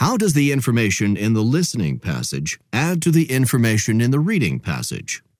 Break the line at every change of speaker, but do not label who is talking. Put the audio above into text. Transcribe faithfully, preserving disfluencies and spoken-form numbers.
How does the information in the listening passage add to the information in the reading passage?